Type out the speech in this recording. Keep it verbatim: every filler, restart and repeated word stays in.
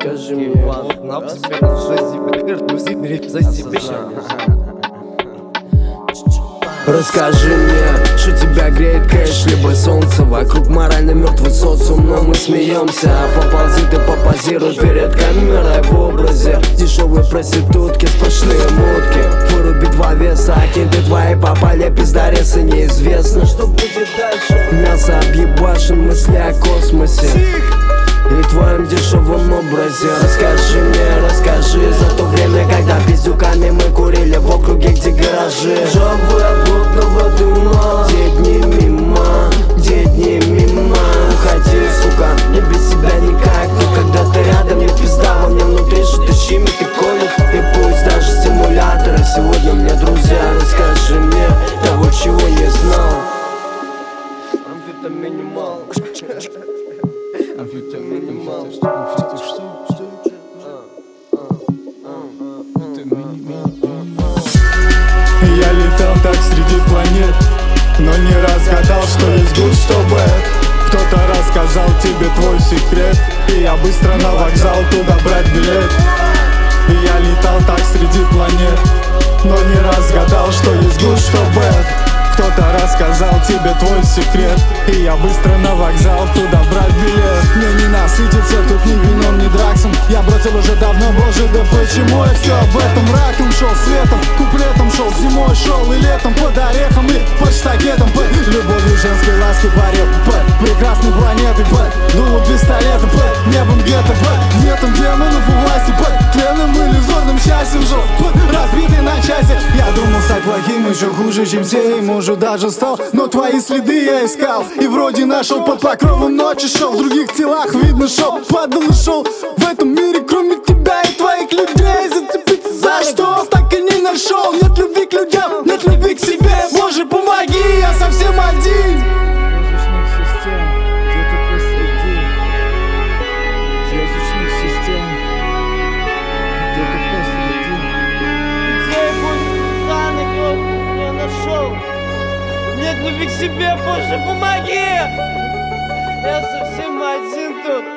Расскажи мне, Расскажи мне, что тебя греет кэш, либо солнце. Вокруг морально мертвый социум, но мы смеемся. Поползи ты, попозируй перед камерой в образе дешевые проститутки, сплошные мутки. Выруби два веса, кинь ты твои попали пиздаресы. Неизвестно, что будет дальше. Мясо объебашен, мысли о космосе и твоем дешевом образе. Расскажи мне, расскажи за то время, когда пиздюками мы курили в округе, где гаражи. Ржавый от блудного дыма, где дни мимо, где дни мимо. Уходи, сука, не без себя никак. Но когда ты рядом, мне пизда, во мне внутри что-то щемит и колет. И пусть даже стимуляторы сегодня мне друзья. Расскажи мне того, чего не знал. Амфетаминимал. Амфетаминимал. Я летал так среди планет, но не разгадал, что есть good, что bad. Кто-то рассказал тебе твой секрет, и я быстро на вокзал туда брать билет. Я летал так среди планет, но не разгадал, что есть good, что bad. Кто-то рассказал тебе твой секрет, и я быстро на вокзал туда брать билет. Мне не насытиться тут ни вином, ни драксом. Я бросил уже давно, боже, да почему я все об этом? Раком шел светом, куплетом шел, зимой шел и летом, под орехом и под штакетом, под любовью женской ласки парил, под прекрасной планетой, под дулом пистолетом, под небом гетто, под гнетом демонов у власти, под тленным иллюзорным счастьем жил, под разбитый на части. Я думал стать плохим еще хуже, чем все, и может даже стал, но твои следы я искал и вроде нашел. Под покровом ночи шел, в других телах видно шел, падал и шел. В этом мире кроме тебя и твоих людей зацепиться за что так и не нашел. Нет любви к людям, нет любви к себе. Боже, помоги, я совсем один. Звездочных систем, где-то посреди звездочных систем, где-то посреди. Где больше занавес я нашел? Нет любви к себе, Боже, помоги! Я совсем один тут.